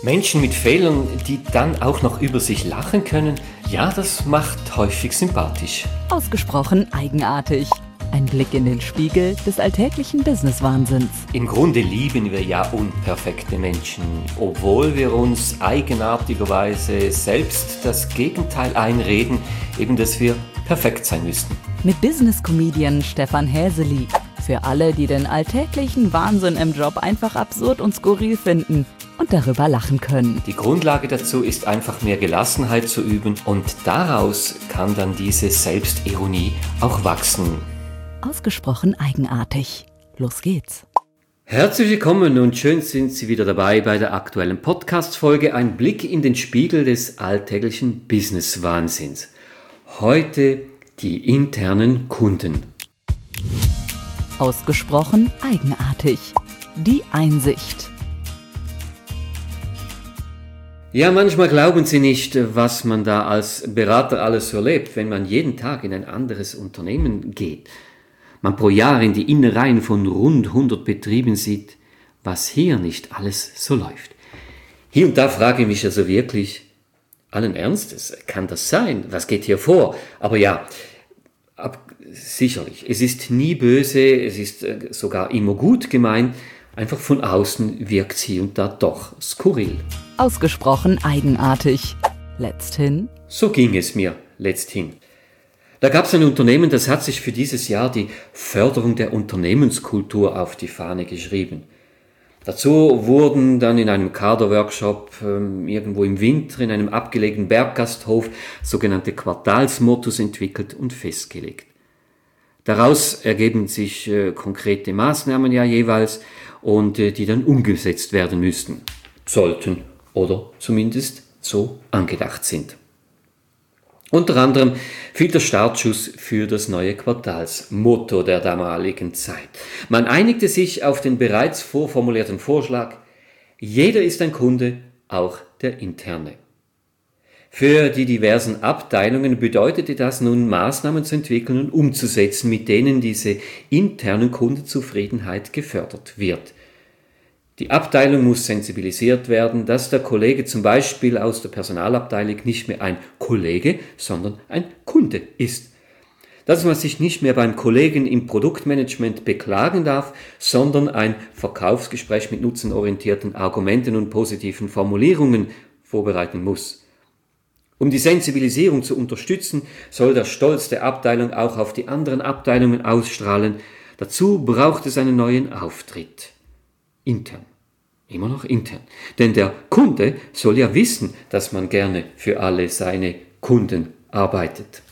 Menschen mit Fehlern, die dann auch noch über sich lachen können, ja, das macht häufig sympathisch. Ausgesprochen eigenartig. Ein Blick in den Spiegel des alltäglichen Business-Wahnsinns. Im Grunde lieben wir ja unperfekte Menschen, obwohl wir uns eigenartigerweise selbst das Gegenteil einreden, eben dass wir perfekt sein müssten. Mit Business-Comedian Stefan Häseli. Für alle, die den alltäglichen Wahnsinn im Job einfach absurd und skurril finden und darüber lachen können. Die Grundlage dazu ist einfach mehr Gelassenheit zu üben und daraus kann dann diese Selbstironie auch wachsen. Ausgesprochen eigenartig. Los geht's. Herzlich willkommen und schön sind Sie wieder dabei bei der aktuellen Podcast-Folge Ein Blick in den Spiegel des alltäglichen Business-Wahnsinns. Heute die internen Kunden. Ausgesprochen eigenartig. Die Einsicht. Ja, manchmal glauben Sie nicht, was man da als Berater alles so erlebt, wenn man jeden Tag in ein anderes Unternehmen geht. Man pro Jahr in die Innereien von rund 100 Betrieben sieht, was hier nicht alles so läuft. Hier und da frage ich mich also wirklich, allen Ernstes, kann das sein? Was geht hier vor? Aber ja, sicherlich, es ist nie böse, es ist sogar immer gut gemeint, einfach von außen wirkt sie und da doch skurril. Ausgesprochen eigenartig. Letzthin. So ging es mir letzthin. Da gab es ein Unternehmen, das hat sich für dieses Jahr die Förderung der Unternehmenskultur auf die Fahne geschrieben. Dazu wurden dann in einem Kaderworkshop irgendwo im Winter in einem abgelegenen Berggasthof sogenannte Quartalsmottos entwickelt und festgelegt. Daraus ergeben sich konkrete Maßnahmen ja jeweils und die dann umgesetzt werden müssten, sollten oder zumindest so angedacht sind. Unter anderem fiel der Startschuss für das neue Quartalsmotto der damaligen Zeit. Man einigte sich auf den bereits vorformulierten Vorschlag, jeder ist ein Kunde, auch der interne. Für die diversen Abteilungen bedeutete das nun, Maßnahmen zu entwickeln und umzusetzen, mit denen diese interne Kundenzufriedenheit gefördert wird. Die Abteilung muss sensibilisiert werden, dass der Kollege zum Beispiel aus der Personalabteilung nicht mehr ein Kollege, sondern ein Kunde ist. Dass man sich nicht mehr beim Kollegen im Produktmanagement beklagen darf, sondern ein Verkaufsgespräch mit nutzenorientierten Argumenten und positiven Formulierungen vorbereiten muss. Um die Sensibilisierung zu unterstützen, soll der Stolz der Abteilung auch auf die anderen Abteilungen ausstrahlen. Dazu braucht es einen neuen Auftritt. Intern. Immer noch intern. Denn der Kunde soll ja wissen, dass man gerne für alle seine Kunden arbeitet.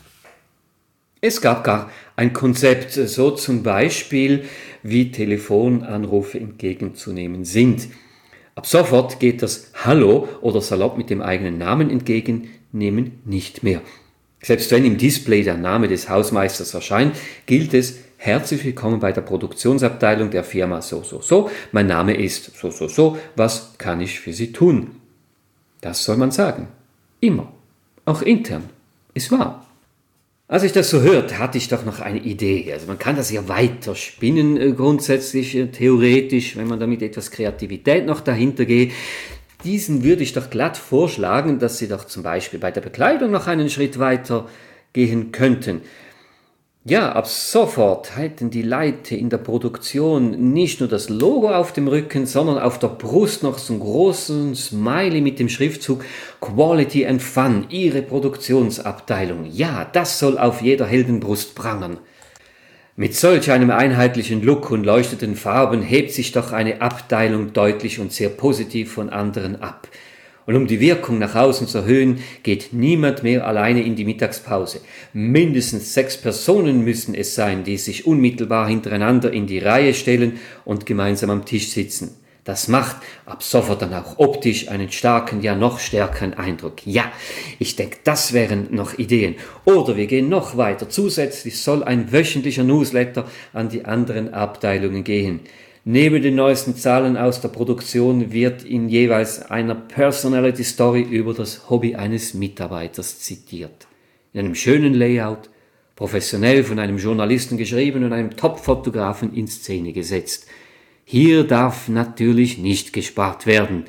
Es gab gar ein Konzept, so zum Beispiel, wie Telefonanrufe entgegenzunehmen sind. Ab sofort geht das Hallo oder salopp mit dem eigenen Namen entgegennehmen nicht mehr. Selbst wenn im Display der Name des Hausmeisters erscheint, gilt es, herzlich willkommen bei der Produktionsabteilung der Firma so. Mein Name ist so. Was kann ich für Sie tun? Das soll man sagen. Immer. Auch intern. Ist wahr. Als ich das so hörte, hatte ich doch noch eine Idee. Also man kann das ja weiter spinnen, grundsätzlich, theoretisch, wenn man da mit etwas Kreativität noch dahinter geht. Diesen würde ich doch glatt vorschlagen, dass Sie doch zum Beispiel bei der Bekleidung noch einen Schritt weiter gehen könnten. Ja, ab sofort hätten die Leute in der Produktion nicht nur das Logo auf dem Rücken, sondern auf der Brust noch so einen großen Smiley mit dem Schriftzug Quality and Fun, Ihre Produktionsabteilung. Ja, das soll auf jeder Heldenbrust prangern. Mit solch einem einheitlichen Look und leuchtenden Farben hebt sich doch eine Abteilung deutlich und sehr positiv von anderen ab. Und um die Wirkung nach außen zu erhöhen, geht niemand mehr alleine in die Mittagspause. Mindestens 6 Personen müssen es sein, die sich unmittelbar hintereinander in die Reihe stellen und gemeinsam am Tisch sitzen. Das macht ab sofort dann auch optisch einen starken, ja noch stärkeren Eindruck. Ja, ich denke, das wären noch Ideen. Oder wir gehen noch weiter. Zusätzlich soll ein wöchentlicher Newsletter an die anderen Abteilungen gehen. Neben den neuesten Zahlen aus der Produktion wird in jeweils einer Personality Story über das Hobby eines Mitarbeiters zitiert. In einem schönen Layout, professionell von einem Journalisten geschrieben und einem Top-Fotografen in Szene gesetzt. Hier darf natürlich nicht gespart werden.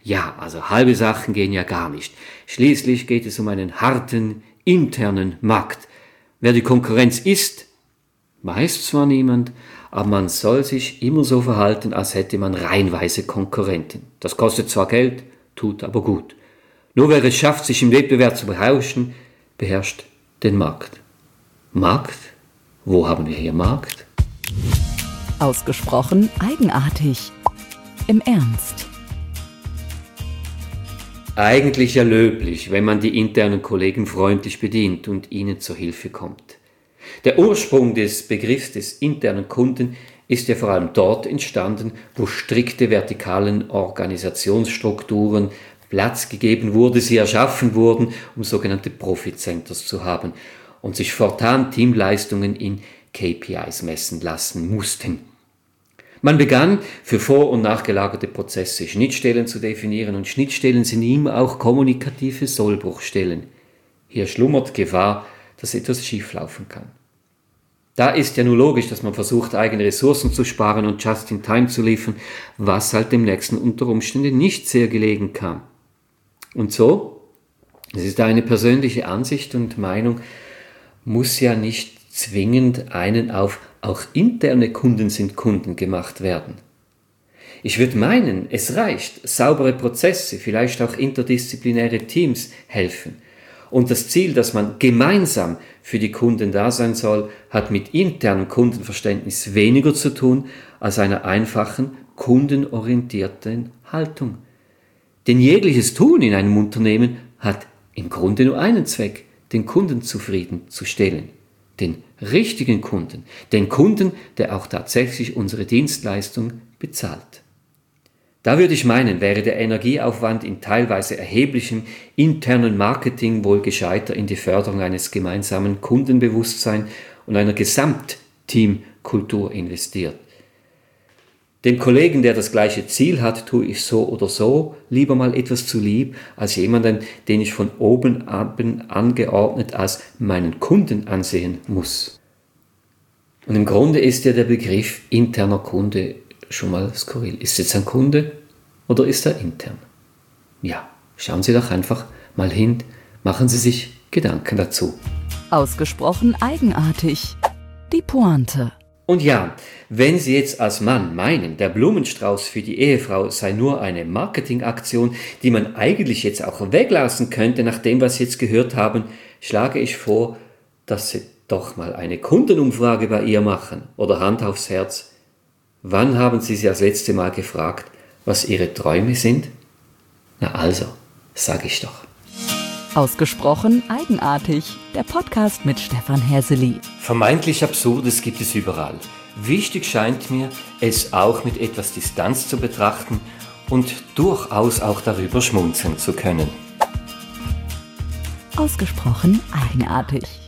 Ja, also halbe Sachen gehen ja gar nicht. Schließlich geht es um einen harten, internen Markt. Wer die Konkurrenz ist, weiß zwar niemand, aber man soll sich immer so verhalten, als hätte man reihenweise Konkurrenten. Das kostet zwar Geld, tut aber gut. Nur wer es schafft, sich im Wettbewerb zu beherrschen, beherrscht den Markt. Markt? Wo haben wir hier Markt? Ausgesprochen eigenartig. Im Ernst. Eigentlich ja löblich, wenn man die internen Kollegen freundlich bedient und ihnen zur Hilfe kommt. Der Ursprung des Begriffs des internen Kunden ist ja vor allem dort entstanden, wo strikte vertikalen Organisationsstrukturen Platz gegeben wurde, sie erschaffen wurden, um sogenannte Profit Centers zu haben und sich fortan Teamleistungen in KPIs messen lassen mussten. Man begann, für vor- und nachgelagerte Prozesse Schnittstellen zu definieren, und Schnittstellen sind immer auch kommunikative Sollbruchstellen. Hier schlummert Gefahr, dass etwas schieflaufen kann. Da ist ja nur logisch, dass man versucht, eigene Ressourcen zu sparen und just in time zu liefern, was halt dem Nächsten unter Umständen nicht sehr gelegen kam. Und so, das ist eine persönliche Ansicht und Meinung, muss ja nicht zwingend einen auf auch interne Kunden sind Kunden gemacht werden. Ich würde meinen, es reicht, saubere Prozesse, vielleicht auch interdisziplinäre Teams helfen. Und das Ziel, dass man gemeinsam für die Kunden da sein soll, hat mit internem Kundenverständnis weniger zu tun als einer einfachen, kundenorientierten Haltung. Denn jegliches Tun in einem Unternehmen hat im Grunde nur einen Zweck, den Kunden zufriedenzustellen. Den richtigen Kunden, den Kunden, der auch tatsächlich unsere Dienstleistung bezahlt. Da würde ich meinen, wäre der Energieaufwand in teilweise erheblichem internen Marketing wohl gescheiter in die Förderung eines gemeinsamen Kundenbewusstseins und einer Gesamtteamkultur investiert. Dem Kollegen, der das gleiche Ziel hat, tue ich so oder so lieber mal etwas zu lieb, als jemanden, den ich von oben ab angeordnet als meinen Kunden ansehen muss. Und im Grunde ist ja der Begriff interner Kunde schon mal skurril. Ist jetzt ein Kunde oder ist er intern? Ja, schauen Sie doch einfach mal hin, machen Sie sich Gedanken dazu. Ausgesprochen eigenartig. Die Pointe. Und ja, wenn Sie jetzt als Mann meinen, der Blumenstrauß für die Ehefrau sei nur eine Marketingaktion, die man eigentlich jetzt auch weglassen könnte, nach dem, was Sie jetzt gehört haben, schlage ich vor, dass Sie doch mal eine Kundenumfrage bei ihr machen. Oder Hand aufs Herz. Wann haben Sie das letzte Mal gefragt, was Ihre Träume sind? Na also, sag ich doch. Ausgesprochen eigenartig. Der Podcast mit Stefan Häsely. Vermeintlich Absurdes gibt es überall. Wichtig scheint mir, es auch mit etwas Distanz zu betrachten und durchaus auch darüber schmunzeln zu können. Ausgesprochen eigenartig.